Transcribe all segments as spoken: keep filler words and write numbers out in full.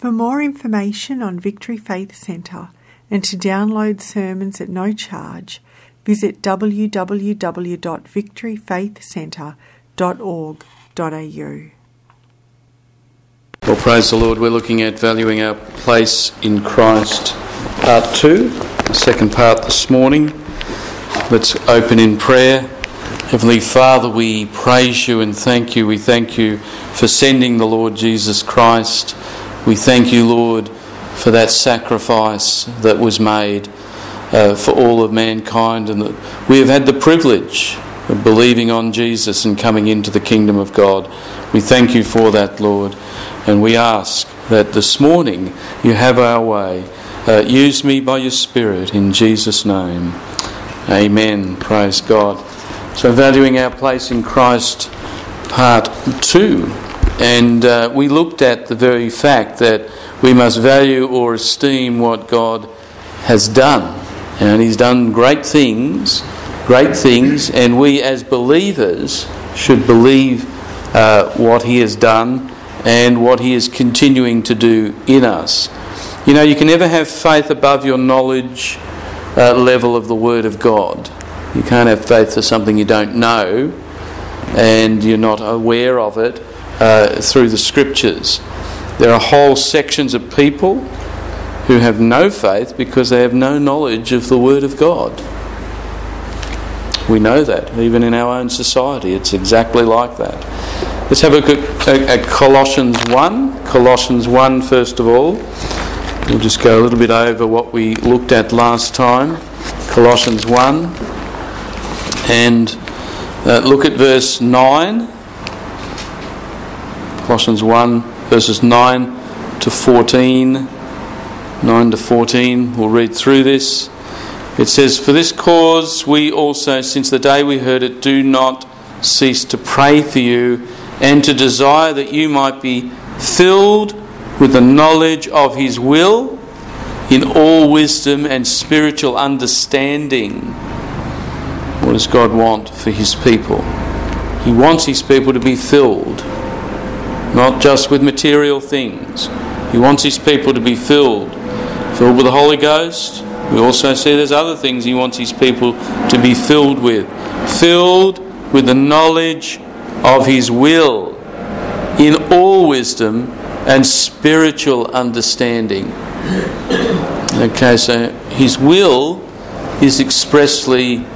For more information on Victory Faith Centre and to download sermons at no charge, visit w w w dot victory faith centre dot org dot a u. Well, praise the Lord. We're looking at valuing our place in Christ, part two, the second part this morning. Let's open in prayer. Heavenly Father, we praise you and thank you. We thank you for sending the Lord Jesus Christ. We thank you, Lord, for that sacrifice that was made uh, for all of mankind, and that we have had the privilege of believing on Jesus and coming into the kingdom of God. We thank you for that, Lord, and we ask that this morning you have our way. Uh, use me by your Spirit in Jesus' name. Amen. Praise God. So, valuing our place in Christ, part two. And uh, we looked at the very fact that we must value or esteem what God has done. And He's done great things, great things, and we as believers should believe uh, what He has done and what He is continuing to do in us. You know, you can never have faith above your knowledge uh, level of the Word of God. You can't have faith for something you don't know and you're not aware of it uh, through the Scriptures. There are whole sections of people who have no faith because they have no knowledge of the Word of God. We know that, even in our own society. It's exactly like that. Let's have a look at, at Colossians one. Colossians one, first of all. We'll just go a little bit over what we looked at last time. Colossians one. And uh, look at verse nine. Colossians one, verses nine to fourteen. nine to fourteen. We'll read through this. It says, "For this cause we also, since the day we heard it, do not cease to pray for you and to desire that you might be filled with the knowledge of His will in all wisdom and spiritual understanding." What does God want for His people? He wants His people to be filled, not just with material things. He wants His people to be filled, filled with the Holy Ghost. We also see there's other things He wants His people to be filled with. Filled with the knowledge of His will in all wisdom and spiritual understanding. Okay, so His will is expressly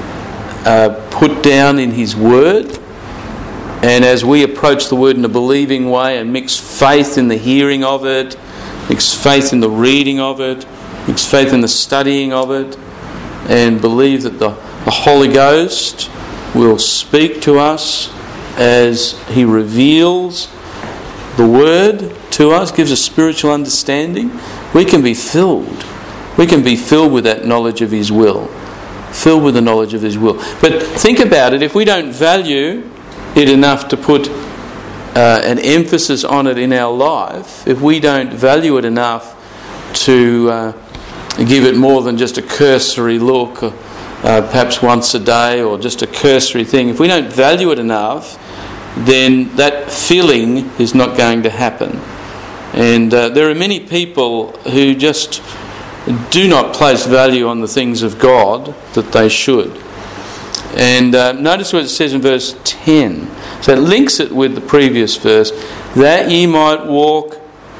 uh, put down in His Word. And as we approach the Word in a believing way and mix faith in the hearing of it, mix faith in the reading of it, mix faith in the studying of it, and believe that the, the Holy Ghost will speak to us as He reveals the Word to us, gives us spiritual understanding, we can be filled. We can be filled with that knowledge of His will. Filled with the knowledge of His will. But think about it, if we don't value it enough to put uh, an emphasis on it in our life, if we don't value it enough to uh, give it more than just a cursory look, uh, perhaps once a day, or just a cursory thing, if we don't value it enough, then that filling is not going to happen. And uh, there are many people who just do not place value on the things of God that they should. And uh, notice what it says in verse ten. So it links it with the previous verse. "That ye might walk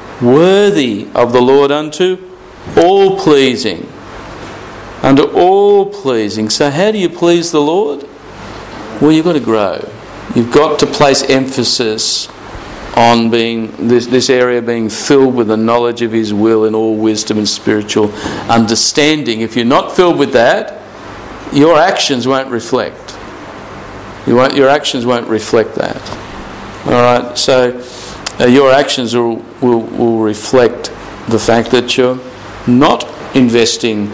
worthy of the Lord unto all pleasing." Unto all pleasing. So how do you please the Lord? Well, you've got to grow. You've got to place emphasis on being this, this area being filled with the knowledge of His will in all wisdom and spiritual understanding. If you're not filled with that, your actions won't reflect. You won't, your actions won't reflect that. All right. So uh, your actions will, will will reflect the fact that you're not investing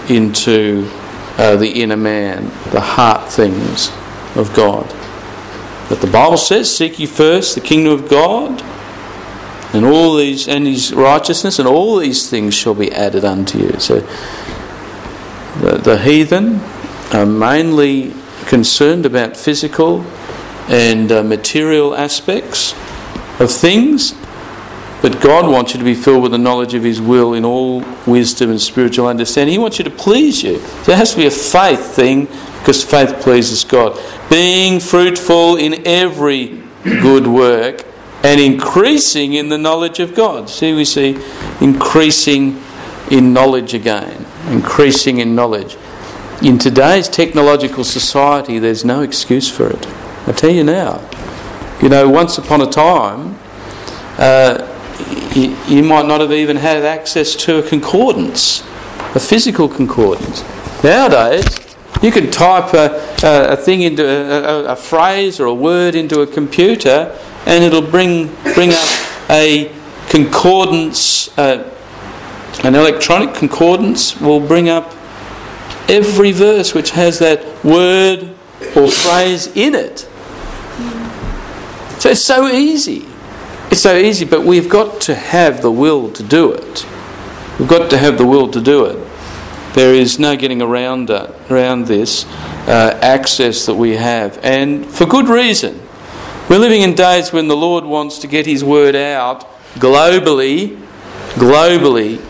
into uh, the inner man, the heart things of God. But the Bible says, "Seek ye first the kingdom of God, and all these and His righteousness, and all these things shall be added unto you." So the, the heathen are mainly concerned about physical and uh, material aspects of things, But God wants you to be filled with the knowledge of His will in all wisdom and spiritual understanding. He wants you to please you. So it has to be a faith thing, because faith pleases God. Being fruitful in every good work and increasing in the knowledge of God. See, we see increasing in knowledge again. Increasing in knowledge. In today's technological society, there's no excuse for it. I tell you now. You know, once upon a time, uh, you, you might not have even had access to a concordance, a physical concordance. Nowadays, you can type a, a, a thing into a, a, a phrase or a word into a computer, and it'll bring bring up a concordance. Uh, an electronic concordance will bring up every verse which has that word or phrase in it. So it's so easy. It's so easy, but we've got to have the will to do it. We've got to have the will to do it. There is no getting around uh, around this uh, access that we have, and for good reason. We're living in days when the Lord wants to get His word out globally. Globally.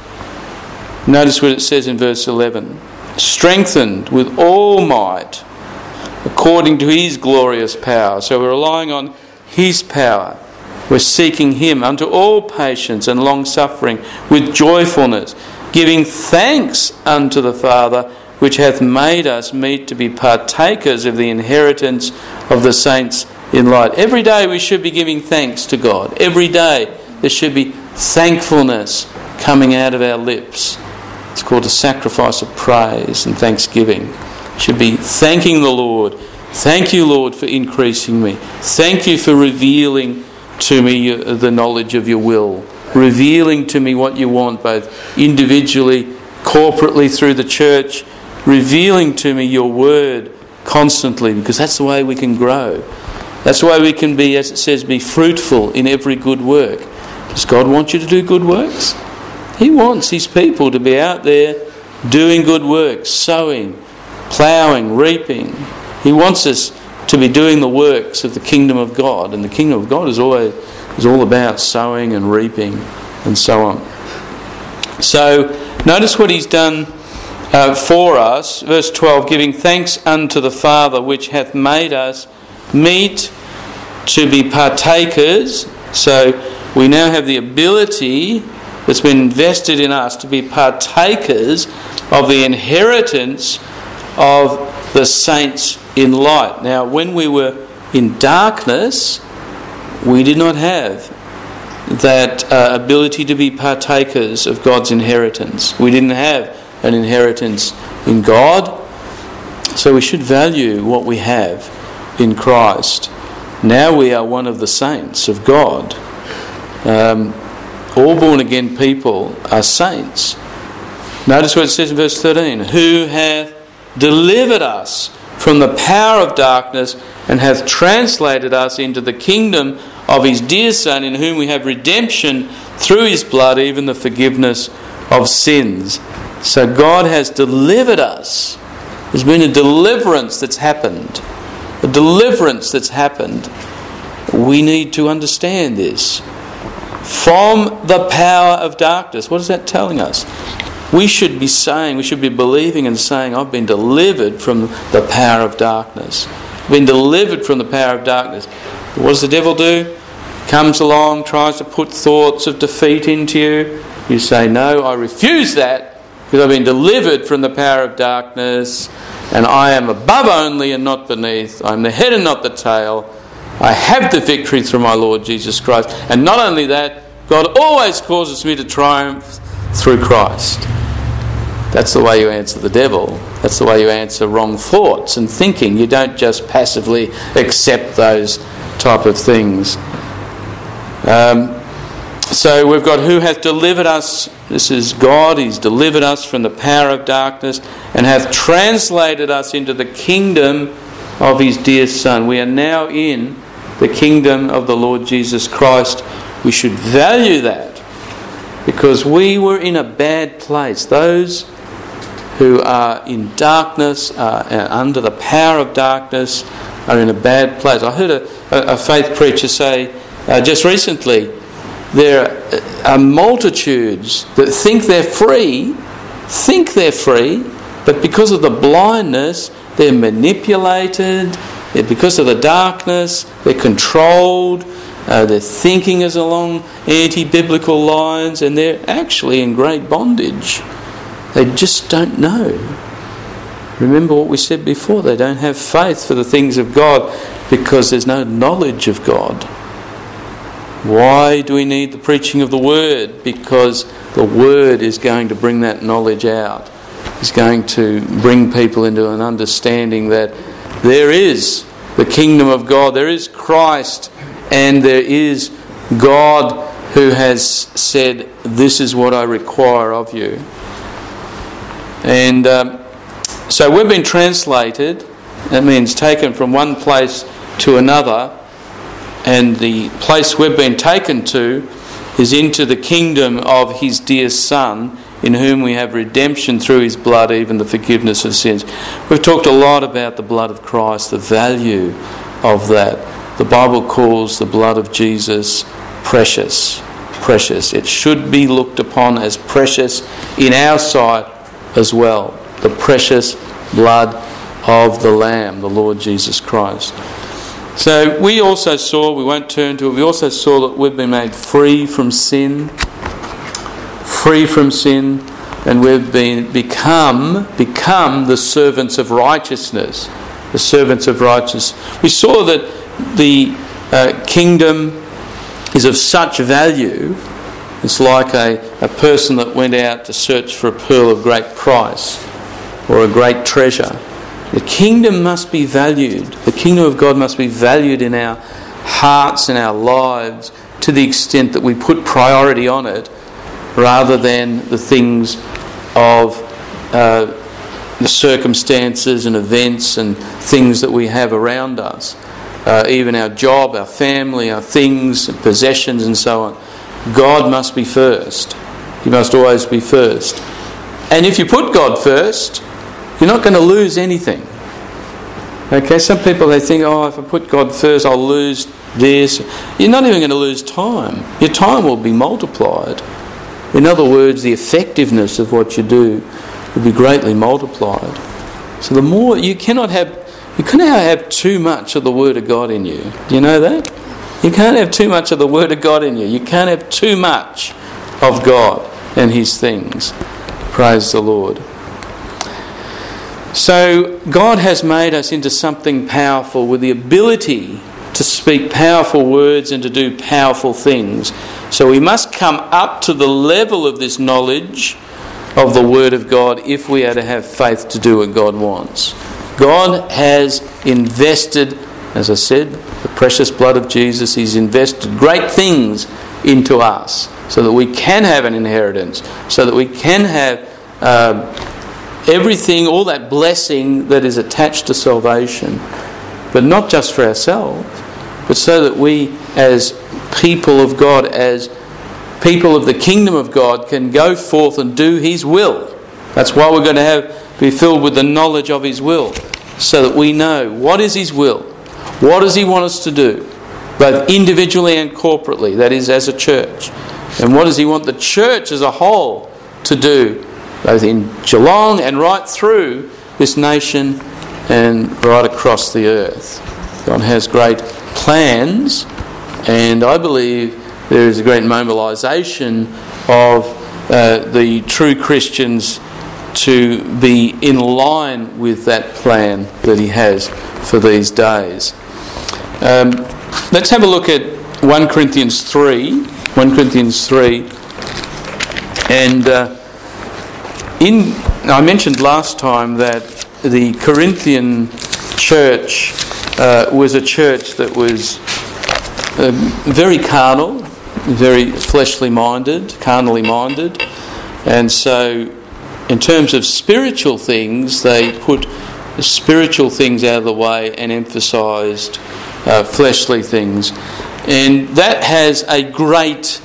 Notice what it says in verse eleven. Strengthened with all might according to His glorious power. So we're relying on His power. We're seeking Him unto all patience and long suffering with joyfulness, giving thanks unto the Father, which hath made us meet to be partakers of the inheritance of the saints in light. Every day we should be giving thanks to God. Every day there should be thankfulness coming out of our lips. It's called a sacrifice of praise and thanksgiving. Should be thanking the Lord. Thank you, Lord, for increasing me. Thank you for revealing to me the knowledge of your will. Revealing to me what you want, both individually, corporately, through the church. Revealing to me your word constantly, because that's the way we can grow. That's the way we can be, as it says, be fruitful in every good work. Does God want you to do good works? He wants His people to be out there doing good works, sowing, ploughing, reaping. He wants us to be doing the works of the kingdom of God, and the kingdom of God is always is all about sowing and reaping and so on. So notice what He's done uh, for us. Verse twelve, giving thanks unto the Father which hath made us meet to be partakers. So we now have the ability that's been invested in us to be partakers of the inheritance of the saints in light. Now, when we were in darkness, we did not have that uh, ability to be partakers of God's inheritance. We didn't have an inheritance in God, so we should value what we have in Christ. Now we are one of the saints of God. Um, all born again people are saints. Notice what it says in verse thirteen. Who hath delivered us from the power of darkness and hath translated us into the kingdom of His dear Son, in whom we have redemption through His blood, even the forgiveness of sins. So God has delivered us. There's been a deliverance that's happened. A deliverance that's happened. We need to understand this. From the power of darkness. What is that telling us? We should be saying, we should be believing and saying, I've been delivered from the power of darkness. I've been delivered from the power of darkness. What does the devil do? Comes along, tries to put thoughts of defeat into you. You say, no, I refuse that, because I've been delivered from the power of darkness, and I am above only and not beneath. I'm the head and not the tail. I have the victory through my Lord Jesus Christ. And not only that, God always causes me to triumph through Christ. That's the way you answer the devil. That's the way you answer wrong thoughts and thinking. You don't just passively accept those type of things. Um, so we've got who hath delivered us. This is God. He's delivered us from the power of darkness and hath translated us into the kingdom of His dear Son. We are now in the kingdom of the Lord Jesus Christ. We should value that, because we were in a bad place. Those who are in darkness, are under the power of darkness, are in a bad place. I heard a, a faith preacher say uh, just recently there are multitudes that think they're free, think they're free, but because of the blindness, they're manipulated. They're, because of the darkness, they're controlled. Uh, their thinking is along anti-biblical lines, and they're actually in great bondage. They just don't know. Remember what we said before, they don't have faith for the things of God because there's no knowledge of God. Why do we need the preaching of the Word? Because the Word is going to bring that knowledge out. It's going to bring people into an understanding that there is the kingdom of God, there is Christ, and there is God who has said, this is what I require of you. And um, so we've been translated, that means taken from one place to another, and the place we've been taken to is into the kingdom of His dear Son, in whom we have redemption through His blood, even the forgiveness of sins. We've talked a lot about the blood of Christ, the value of that. The Bible calls the blood of Jesus precious. Precious. It should be looked upon as precious in our sight as well. The precious blood of the Lamb, the Lord Jesus Christ. So we also saw, we won't turn to it, we also saw that we've been made free from sin. Free from sin, and we've been become become the servants of righteousness. The servants of righteousness. We saw that the uh, kingdom is of such value. It's like a, a person that went out to search for a pearl of great price or a great treasure. The kingdom must be valued. The kingdom of God must be valued in our hearts and our lives to the extent that we put priority on it rather than the things of uh, the circumstances and events and things that we have around us. Uh, even our job, our family, our things, possessions and so on. God must be first. He must always be first. And if you put God first, you're not going to lose anything. Okay, some people, they think, oh, if I put God first, I'll lose this. You're not even going to lose time. Your time will be multiplied. In other words, the effectiveness of what you do will be greatly multiplied. So the more, you cannot have, you cannot have too much of the Word of God in you. Do you know that? You can't have too much of the Word of God in you. You can't have too much of God and His things. Praise the Lord. So God has made us into something powerful with the ability to speak powerful words and to do powerful things. So we must come up to the level of this knowledge of the Word of God if we are to have faith to do what God wants. God has invested, as I said, the precious blood of Jesus. He's invested great things into us so that we can have an inheritance, so that we can have uh, everything, all that blessing that is attached to salvation. But not just for ourselves, but so that we as people of God, as people of the kingdom of God, can go forth and do His will. That's why we're going to have be filled with the knowledge of His will, so that we know what is His will, what does He want us to do, both individually and corporately, that is as a church, and what does He want the church as a whole to do, both in Geelong and right through this nation and right across the earth. God has great plans, and I believe there is a great mobilisation of uh, the true Christians to be in line with that plan that He has for these days. Um, let's have a look at First Corinthians three. First Corinthians three. And uh, in I mentioned last time that the Corinthian church uh, was a church that was uh, very carnal, very fleshly minded, carnally minded, and so in terms of spiritual things, they put the spiritual things out of the way and emphasised uh, fleshly things, and that has a great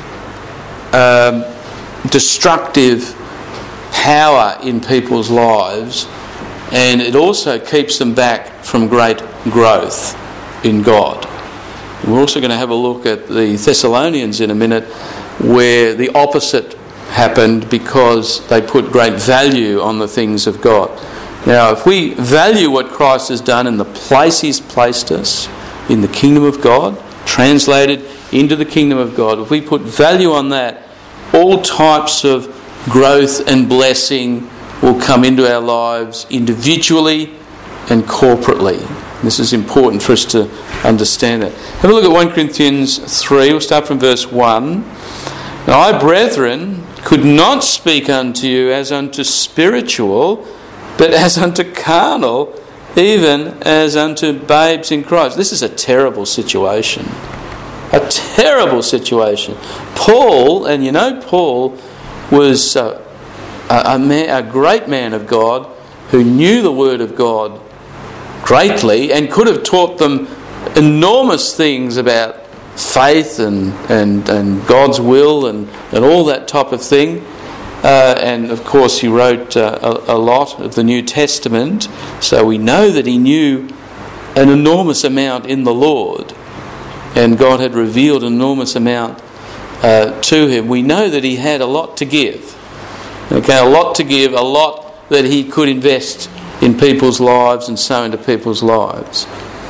um, destructive power in people's lives, and it also keeps them back from great growth in God. And we're also going to have a look at the Thessalonians in a minute, where the opposite happened because they put great value on the things of God. Now, if we value what Christ has done in the place He's placed us, in the kingdom of God, translated into the kingdom of God, if we put value on that, all types of growth and blessing will come into our lives individually and corporately. This is important for us to understand that. Have a look at First Corinthians three. We'll start from verse one. Now, I, brethren, could not speak unto you as unto spiritual, but as unto carnal, even as unto babes in Christ. This is a terrible situation. A terrible situation. Paul, and you know Paul was uh, a, a, man, a great man of God who knew the Word of God greatly and could have taught them enormous things about faith and, and, and God's will and, and all that type of thing. Uh, and of course he wrote uh, a, a lot of the New Testament, so we know that he knew an enormous amount in the Lord, and God had revealed an enormous amount uh, to him. We know that he had a lot to give. Okay, a lot to give, a lot that he could invest in people's lives and sow into people's lives.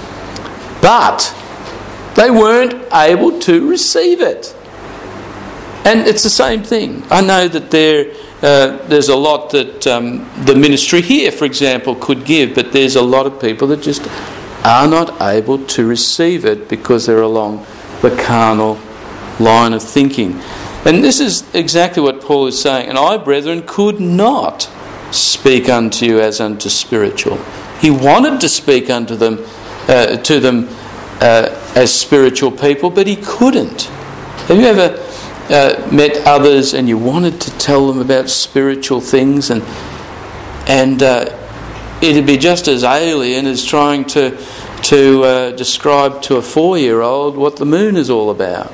But they weren't able to receive it. And it's the same thing. I know that there, uh, there's a lot that um, the ministry here, for example, could give, but there's a lot of people that just are not able to receive it because they're along the carnal line of thinking. And this is exactly what Paul is saying. And I, brethren, could not speak unto you as unto spiritual. He wanted to speak unto them, uh, to them uh, as spiritual people, but he couldn't. Have you ever uh, met others and you wanted to tell them about spiritual things, and and uh, it'd be just as alien as trying to to uh, describe to a four-year-old what the moon is all about,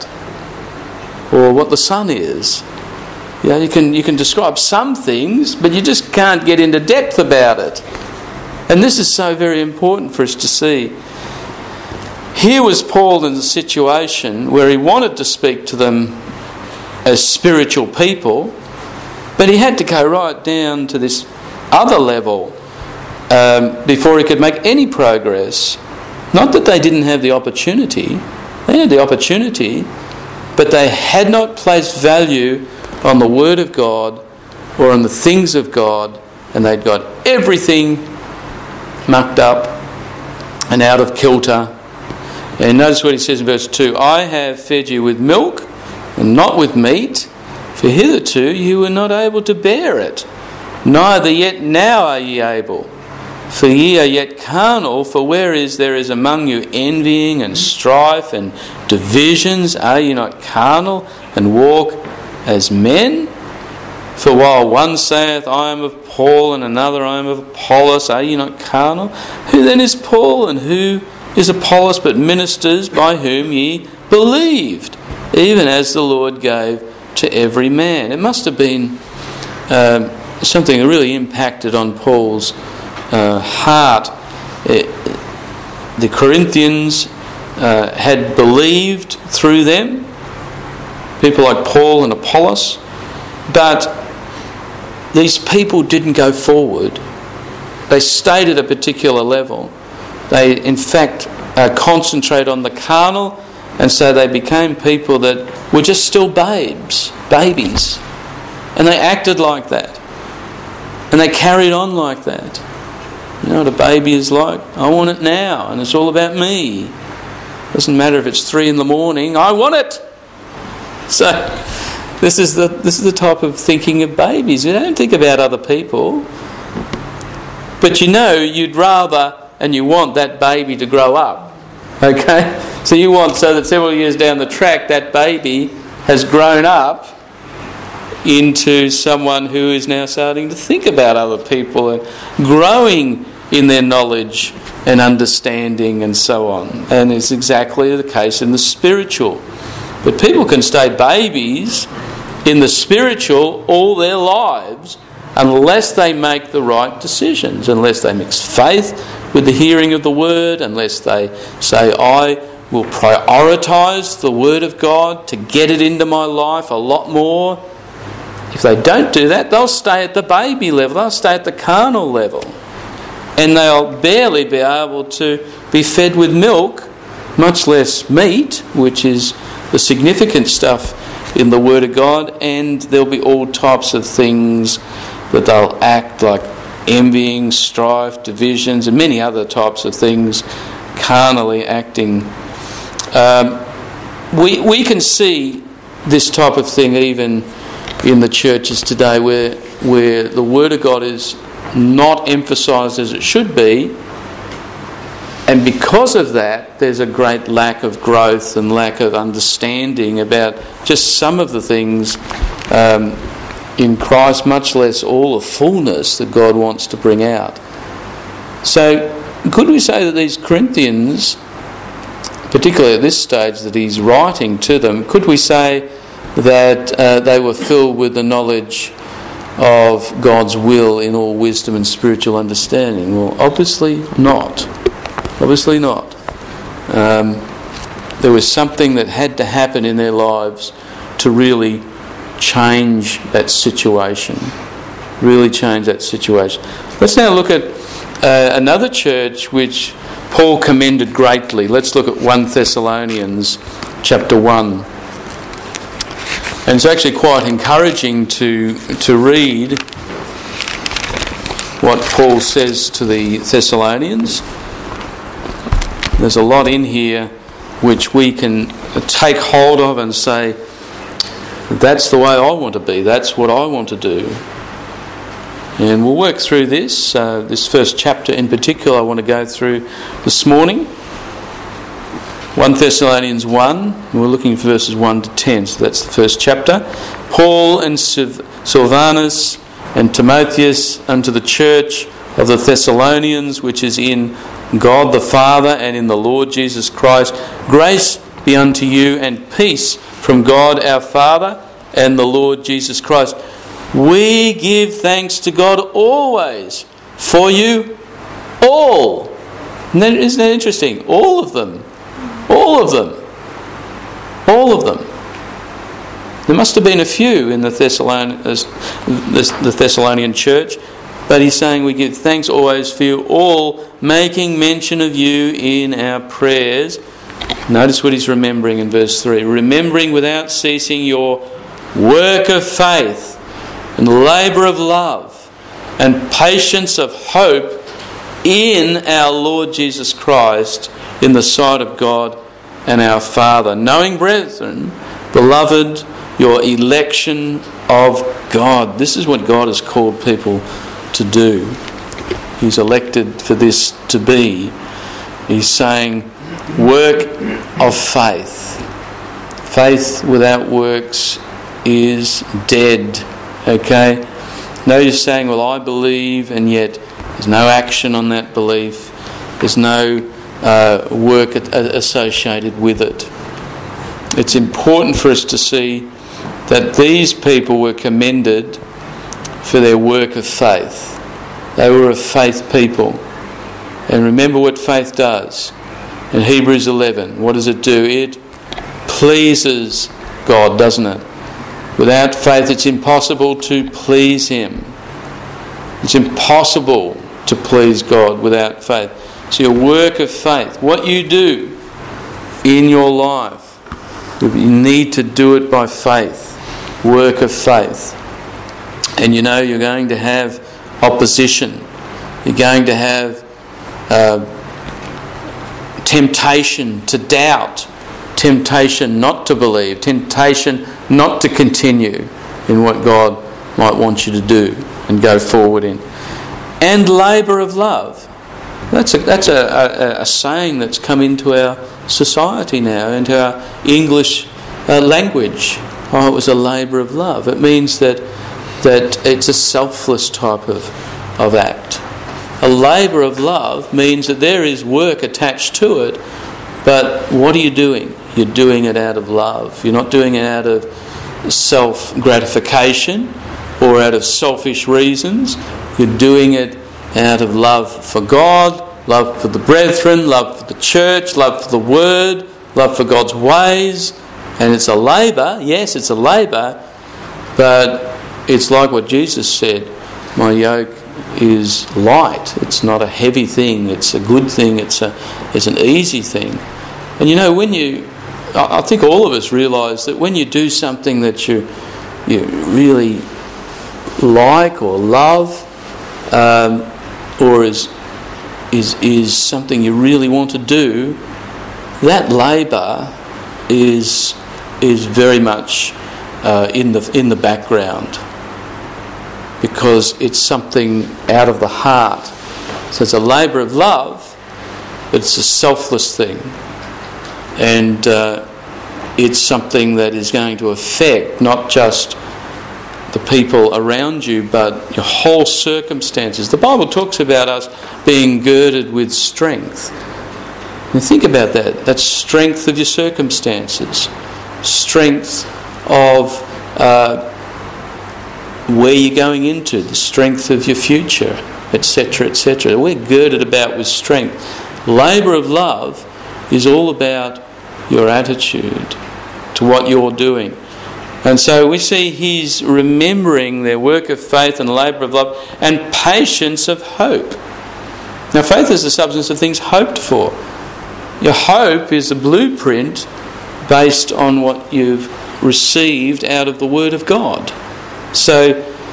or what the sun is. You know, you can you can describe some things, but you just can't get into depth about it. And this is so very important for us to see. Here was Paul in the situation where he wanted to speak to them as spiritual people, but he had to go right down to this other level um, before he could make any progress. Not that they didn't have the opportunity. They had the opportunity, but they had not placed value on the Word of God or on the things of God, and they'd got everything mucked up and out of kilter. And notice what he says in verse two. I have fed you with milk and not with meat, for hitherto you were not able to bear it, neither yet now are ye able. For ye are yet carnal, for whereas there is among you envying and strife and divisions, are ye not carnal and walk as men? For while one saith, I am of Paul, and another, I am of Apollos, are ye not carnal? Who then is Paul, and who is Apollos, but ministers by whom ye believed, even as the Lord gave to every man? It must have been um, something that really impacted on Paul's uh, heart. It, the Corinthians uh, had believed through them, people like Paul and Apollos, but these people didn't go forward. They stayed at a particular level. They, in fact, uh, concentrate on the carnal, and so they became people that were just still babes, babies. And they acted like that. And they carried on like that. You know what a baby is like? I want it now, and it's all about me. Doesn't matter if it's three in the morning, I want it. So this is the this is the type of thinking of babies. You don't think about other people, but you know you'd rather and you want that baby to grow up. Okay, so you want so that several years down the track that baby has grown up into someone who is now starting to think about other people and growing in their knowledge and understanding and so on. And it's exactly the case in the spiritual. But people can stay babies in the spiritual all their lives unless they make the right decisions, unless they mix faith with the hearing of the word, unless they say, I will prioritise the Word of God to get it into my life a lot more. If they don't do that, they'll stay at the baby level, they'll stay at the carnal level. And they'll barely be able to be fed with milk, much less meat, which is the significant stuff in the Word of God. And there'll be all types of things that they'll act like envying, strife, divisions, and many other types of things, carnally acting. Um, we we can see this type of thing even in the churches today, where where the Word of God is not emphasised as it should be, and because of that there's a great lack of growth and lack of understanding about just some of the things um, in Christ, much less all the fullness that God wants to bring out. So could we say that these Corinthians, particularly at this stage that he's writing to them, could we say that uh, they were filled with the knowledge of God's will in all wisdom and spiritual understanding? Well, obviously not. Obviously not. Um, there was something that had to happen in their lives to really change that situation. Really change that situation. Let's now look at uh, another church which Paul commended greatly. Let's look at First Thessalonians chapter one. And it's actually quite encouraging to to read what Paul says to the Thessalonians. There's a lot in here which we can take hold of and say, that's the way I want to be, that's what I want to do. And we'll work through this. Uh, this first chapter in particular I want to go through this morning. First Thessalonians one, we're looking for verses one to ten, so that's the first chapter. Paul and Silvanus and Timotheus unto the church of the Thessalonians, which is in God the Father and in the Lord Jesus Christ, grace be unto you and peace from God our Father and the Lord Jesus Christ. We give thanks to God always for you all. Isn't that interesting? All of them. All of them. All of them. There must have been a few in the Thessalonian, the Thessalonian church, but he's saying we give thanks always for you all, making mention of you in our prayers. Notice what he's remembering in verse three. Remembering without ceasing your work of faith and labour of love and patience of hope in our Lord Jesus Christ in the sight of God and our Father. Knowing, brethren, beloved, your election of God. This is what God has called people to do. He's elected for this to be. He's saying, work of faith. Faith without works is dead. Okay? No, you're saying, well, I believe, and yet there's no action on that belief. There's no uh, work associated with it. It's important for us to see that these people were commended for their work of faith. They were a faith people. And remember what faith does. In Hebrews eleven, what does it do? It pleases God, doesn't it? Without faith, it's impossible to please Him. It's impossible to please God without faith. So your work of faith, what you do in your life, you need to do it by faith. Work of faith. And you know you're going to have opposition. You're going to have uh, temptation to doubt, temptation not to believe, temptation not to continue in what God might want you to do and go forward in. And labour of love. That's a that's a, a, a saying that's come into our society now, into our English uh, language. Oh, it was a labour of love. It means that that it's a selfless type of, of act. A labour of love means that there is work attached to it, but what are you doing? You're doing it out of love. You're not doing it out of self-gratification or out of selfish reasons. You're doing it out of love for God, love for the brethren, love for the church, love for the Word, love for God's ways, and it's a labour. Yes, it's a labour, but it's like what Jesus said, my yoke is light. It's not a heavy thing. It's a good thing. It's a it's an easy thing. And you know, when you, I think all of us realise that when you do something that you you really like or love, um, or is is is something you really want to do, that labour is is very much uh, in the in the background, because it's something out of the heart. So it's a labour of love, but it's a selfless thing, and uh, it's something that is going to affect not just the people around you, but your whole circumstances. The Bible talks about us being girded with strength. And think about that. That's strength of your circumstances, strength of uh, where you're going into, the strength of your future, et cetera, et cetera. We're girded about with strength. Labour of love is all about your attitude to what you're doing. And so we see he's remembering their work of faith and labour of love and patience of hope. Now, faith is the substance of things hoped for. Your hope is a blueprint based on what you've received out of the Word of God. So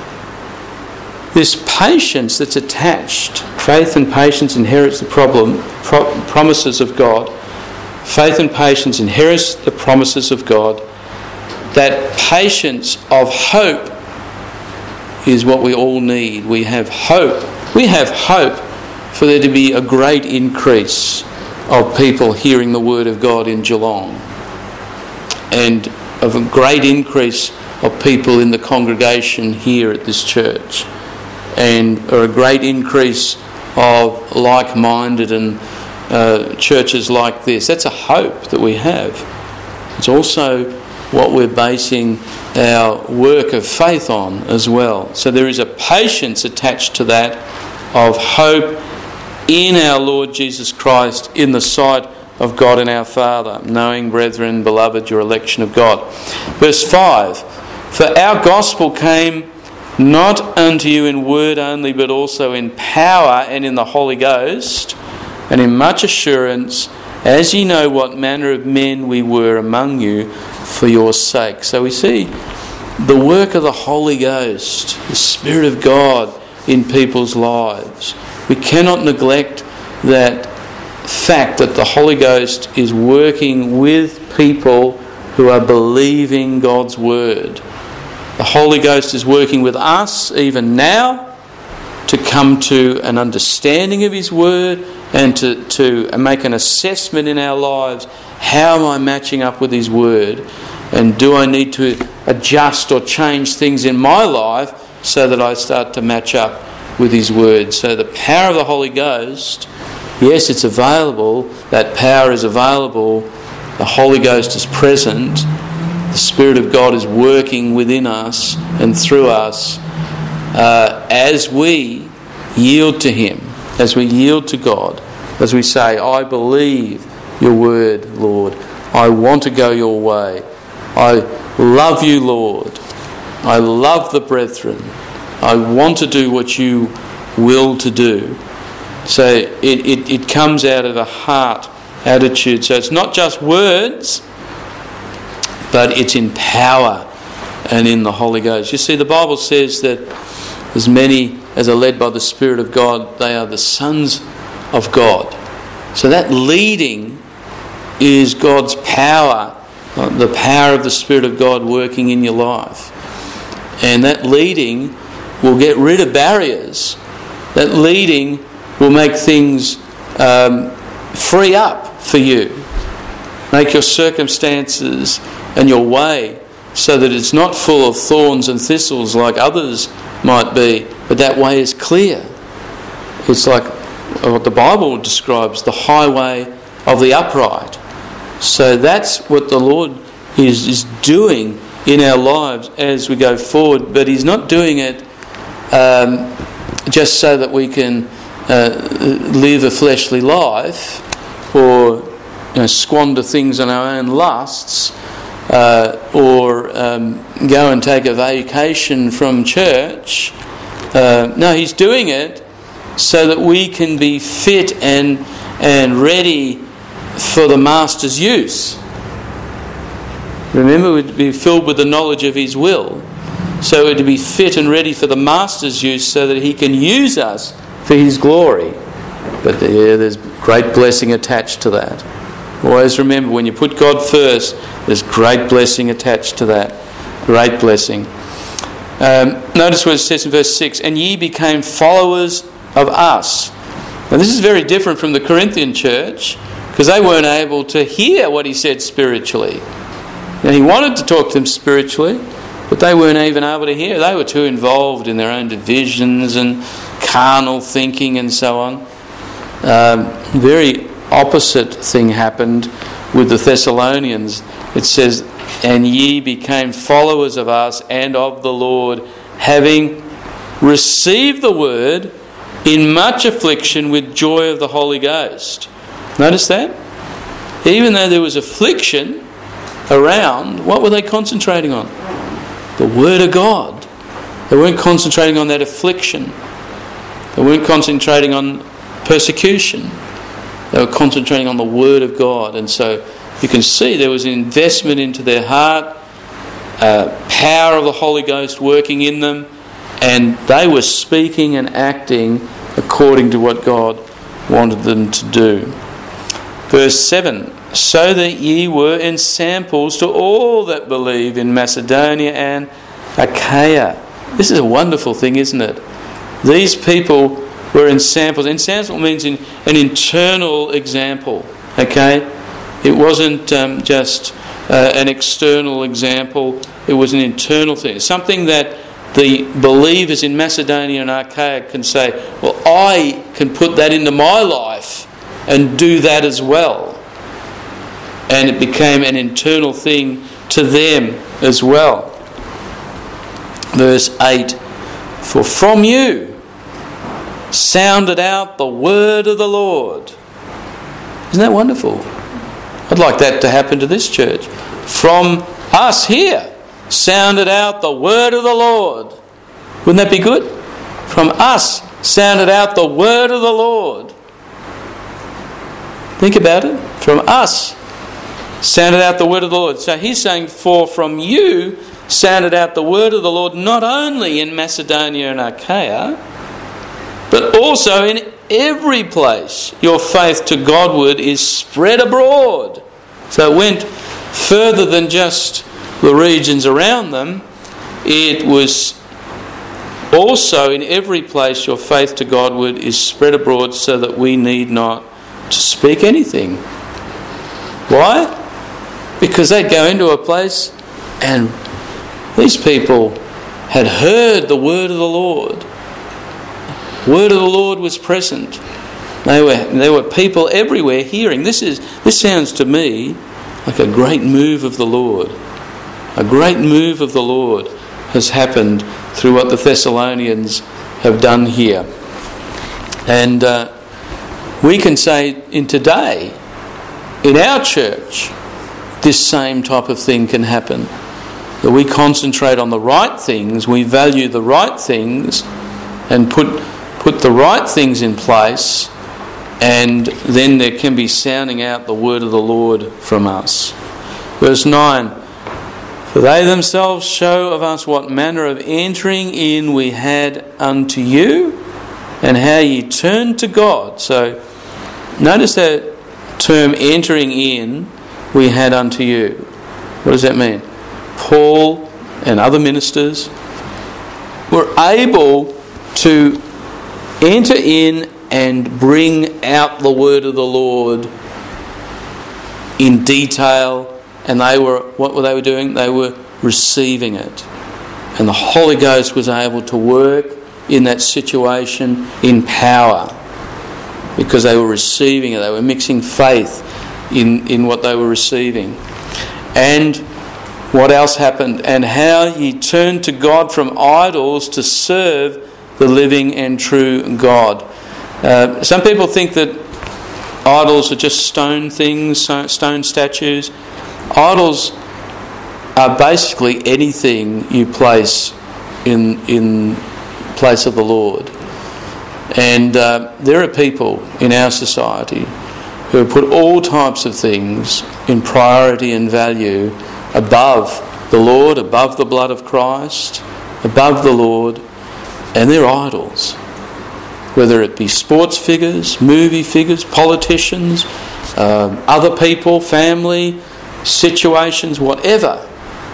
this patience that's attached, faith and patience inherits the problem, pro- promises of God. Faith and patience inherits the promises of God. That patience of hope is what we all need. We have hope. We have hope for there to be a great increase of people hearing the Word of God in Geelong, and of a great increase of people in the congregation here at this church, and or a great increase of like-minded and uh, churches like this. That's a hope that we have. It's also what we're basing our work of faith on as well. So there is a patience attached to that of hope in our Lord Jesus Christ in the sight of God and our Father, knowing, brethren, beloved, your election of God. Verse five, for our gospel came not unto you in word only, but also in power and in the Holy Ghost, and in much assurance, as ye know what manner of men we were among you for your sake. So we see the work of the Holy Ghost, the Spirit of God in people's lives. We cannot neglect that fact that the Holy Ghost is working with people who are believing God's Word. The Holy Ghost is working with us even now to come to an understanding of His Word and to, to make an assessment in our lives. How am I matching up with His Word? And do I need to adjust or change things in my life so that I start to match up with His Word? So the power of the Holy Ghost, yes, it's available. That power is available. The Holy Ghost is present. The Spirit of God is working within us and through us uh, as we yield to Him, as we yield to God, as we say, I believe your word, Lord. I want to go your way. I love you, Lord. I love the brethren. I want to do what you will to do. So it, it, it comes out of a heart attitude. So it's not just words, but it's in power and in the Holy Ghost. You see, the Bible says that as many as are led by the Spirit of God, they are the sons of God. So that leading is God's power, the power of the Spirit of God working in your life. And that leading will get rid of barriers. That leading will make things um, free up for you. Make your circumstances and your way so that it's not full of thorns and thistles like others might be, but that way is clear. It's like what the Bible describes, the highway of the upright. So that's what the Lord is, is doing in our lives as we go forward, but He's not doing it um, just so that we can uh, live a fleshly life or you know, squander things on our own lusts, uh, or um, go and take a vacation from church. Uh, no, he's doing it so that we can be fit and and ready for the Master's use. Remember, we'd be filled with the knowledge of his will, so we're to be fit and ready for the Master's use so that he can use us for his glory. But yeah, there's great blessing attached to that. Always remember, when you put God first, there's great blessing attached to that. Great blessing. Um, notice what it says in verse six, and ye became followers of us. Now this is very different from the Corinthian church, because they weren't able to hear what he said spiritually. Now he wanted to talk to them spiritually, but they weren't even able to hear. They were too involved in their own divisions and carnal thinking and so on. Um, very opposite thing happened with the Thessalonians. It says, and ye became followers of us and of the Lord, having received the word in much affliction with joy of the Holy Ghost. Notice that? Even though there was affliction around, what were they concentrating on? The Word of God. They weren't concentrating on that affliction. They weren't concentrating on persecution. They were concentrating on the Word of God. And so you can see there was an investment into their heart, uh, power of the Holy Ghost working in them, and they were speaking and acting according to what God wanted them to do. Verse seven, so that ye were ensamples to all that believe in Macedonia and Achaia. This is a wonderful thing, isn't it? These people were ensamples. Ensample means in, an internal example. Okay? It wasn't um, just uh, an external example. It was an internal thing. Something that the believers in Macedonia and Achaia can say, well, I can put that into my life and do that as well. And it became an internal thing to them as well. Verse eight, for from you sounded out the word of the Lord. Isn't that wonderful? I'd like that to happen to this church. From us here sounded out the word of the Lord. Wouldn't that be good? From us sounded out the word of the Lord. Think about it. From us sounded out the word of the Lord. So he's saying, for from you sounded out the word of the Lord, not only in Macedonia and Achaia, but also in every place your faith to Godward is spread abroad. So it went further than just the regions around them. It was also in every place your faith to Godward is spread abroad, so that we need not to speak anything. Why? Because they'd go into a place and these people had heard the word of the Lord. Word of the Lord was present. They were, there were people everywhere hearing. This is this sounds to me like a great move of the Lord. A great move of the Lord has happened through what the Thessalonians have done here. And uh, we can say in today, in our church, this same type of thing can happen. That we concentrate on the right things, we value the right things, and put put the right things in place, and then there can be sounding out the word of the Lord from us. Verse nine, for they themselves show of us what manner of entering in we had unto you, and how ye turned to God. So notice that term, entering in we had unto you. What does that mean? Paul and other ministers were able to enter in and bring out the word of the Lord in detail, and they were, what were they were doing? They were receiving it. And the Holy Ghost was able to work in that situation in power, because they were receiving it. They were mixing faith in, in what they were receiving. And what else happened? And how ye turned to God from idols to serve the living and true God. Uh, some people think that idols are just stone things, stone statues. Idols are basically anything you place in in place of the Lord. And uh, there are people in our society who have put all types of things in priority and value above the Lord, above the blood of Christ, above the Lord, and they're idols. Whether it be sports figures, movie figures, politicians, um, other people, family, situations, whatever.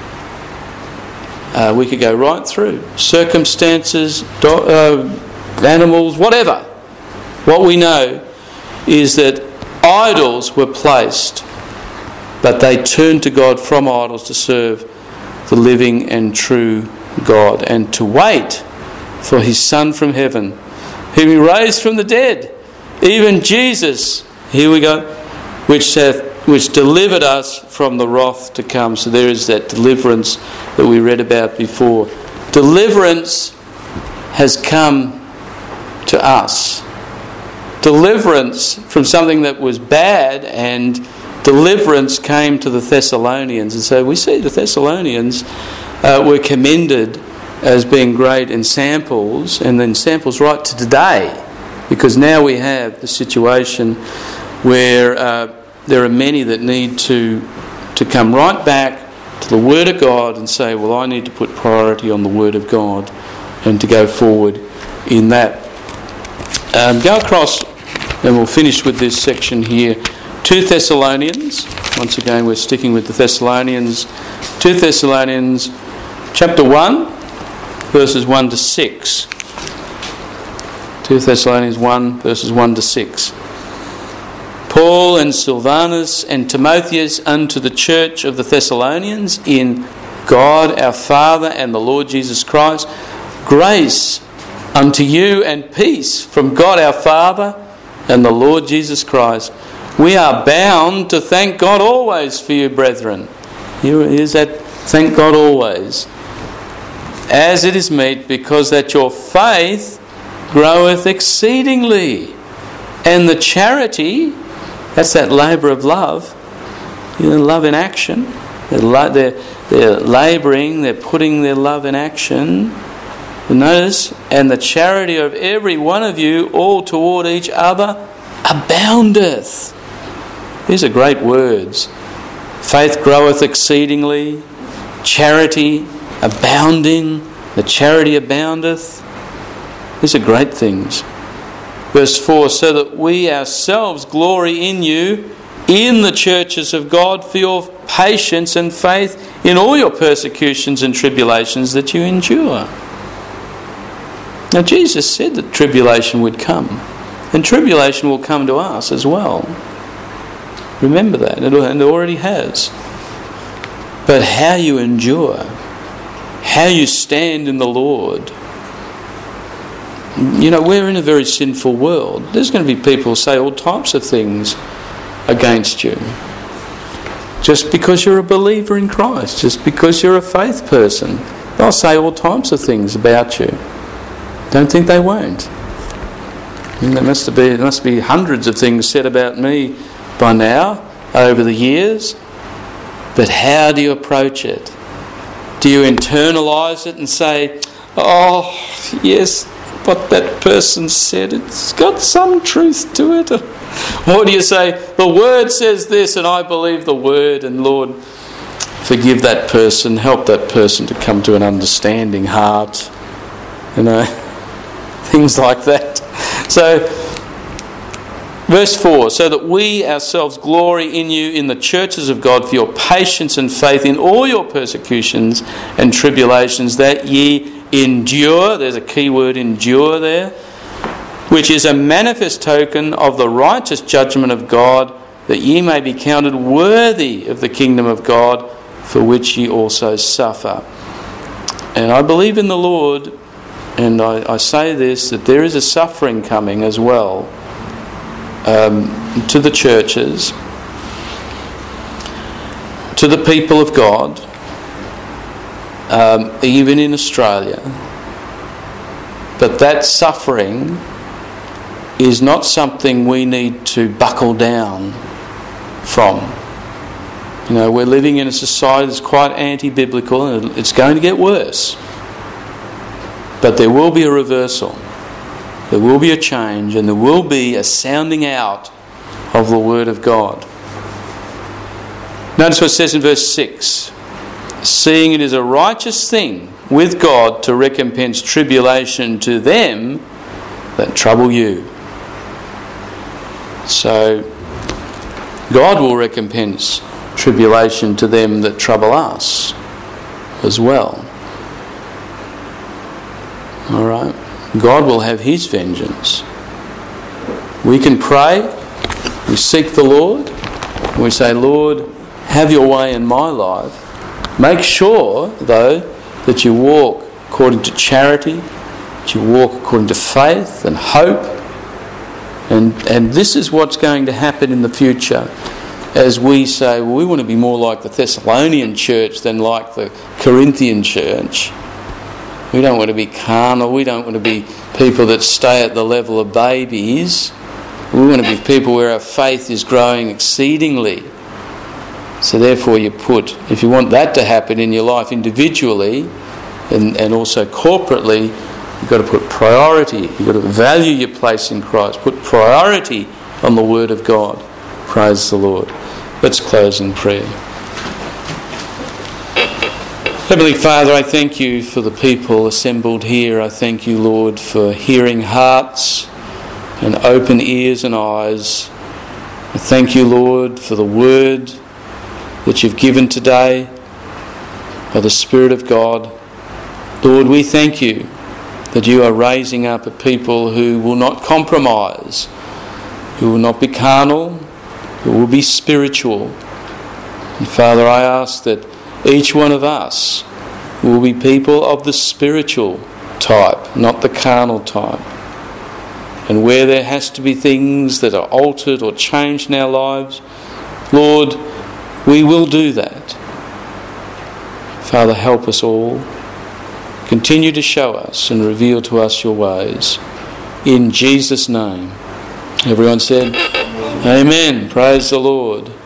Uh, we could go right through. Circumstances, do, uh, animals, whatever. What we know is that idols were placed, but they turned to God from idols to serve the living and true God and to wait for His Son from heaven, whom He raised from the dead, even Jesus, here we go, which saith, which delivered us from the wrath to come. So there is that deliverance that we read about before. Deliverance has come to us. Deliverance from something that was bad, and deliverance came to the Thessalonians. And so we see the Thessalonians uh, were commended as being great in samples, and then samples right to today, because now we have the situation where uh, there are many that need to to come right back to the Word of God and say, well, I need to put priority on the Word of God and to go forward in that. Um, go across, and we'll finish with this section here. Two Thessalonians. Once again, we're sticking with the Thessalonians. Two Thessalonians, chapter one, verses one to six. Two Thessalonians one, verses one to six. Paul and Silvanus and Timotheus unto the church of the Thessalonians in God our Father and the Lord Jesus Christ, grace unto you and peace from God our Father and the Lord Jesus Christ. We are bound to thank God always for you, brethren. Here is that, thank God always, as it is meet, because that your faith groweth exceedingly, and the charity, that's that labour of love, you know, love in action. They're, they're, they're labouring, they're putting their love in action. Notice, and the charity of every one of you all toward each other aboundeth. These are great words. Faith groweth exceedingly, charity abounding, the charity aboundeth. These are great things. Verse four, so that we ourselves glory in you in the churches of God for your patience and faith in all your persecutions and tribulations that you endure. Now Jesus said that tribulation would come, and tribulation will come to us as well. Remember that, and it already has. But how you endure, how you stand in the Lord. You know, we're in a very sinful world. There's going to be people who say all types of things against you. Just because you're a believer in Christ, just because you're a faith person, they'll say all types of things about you. Don't think they won't. And there must be, there must be hundreds of things said about me by now, over the years. But how do you approach it? Do you internalise it and say, oh, yes, what that person said, it's got some truth to it? Or do you say, the Word says this and I believe the Word, and Lord, forgive that person, help that person to come to an understanding heart, you know, things like that. So, verse four, so that we ourselves glory in you in the churches of God for your patience and faith in all your persecutions and tribulations, that ye endure, there's a key word, endure there, which is a manifest token of the righteous judgment of God, that ye may be counted worthy of the kingdom of God, for which ye also suffer. And I believe in the Lord, and I, I say this, that there is a suffering coming as well um, to the churches, to the people of God, um, even in Australia. But that suffering is not something we need to buckle down from. You know, we're living in a society that's quite anti-biblical, and it's going to get worse. But there will be a reversal. There will be a change, and there will be a sounding out of the Word of God. Notice what it says in verse six. Seeing it is a righteous thing with God to recompense tribulation to them that trouble you. So, God will recompense tribulation to them that trouble us as well. Alright? God will have His vengeance. We can pray, we seek the Lord, we say, Lord, have your way in my life. Make sure, though, that you walk according to charity, that you walk according to faith and hope. And, and this is what's going to happen in the future as we say, well, we want to be more like the Thessalonian church than like the Corinthian church. We don't want to be carnal. We don't want to be people that stay at the level of babies. We want to be people where our faith is growing exceedingly. So therefore you put, if you want that to happen in your life individually and, and also corporately, you've got to put priority. You've got to value your place in Christ. Put priority on the Word of God. Praise the Lord. Let's close in prayer. Heavenly Father, I thank you for the people assembled here. I thank you, Lord, for hearing hearts and open ears and eyes. I thank you, Lord, for the word that you've given today by the Spirit of God. Lord, we thank you that you are raising up a people who will not compromise, who will not be carnal, who will be spiritual. And Father, I ask that each one of us will be people of the spiritual type, not the carnal type. And where there has to be things that are altered or changed in our lives, Lord, we will do that. Father, help us all. Continue to show us and reveal to us your ways. In Jesus' name. Everyone said, Amen. Praise the Lord.